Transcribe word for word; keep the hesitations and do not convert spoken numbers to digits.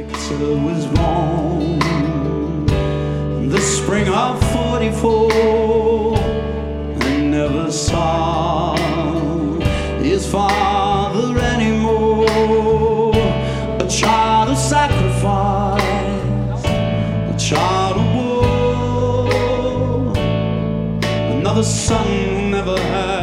Victor was born the spring of forty-four, and never saw his father anymore. A child of sacrifice, a child of war, another son who never had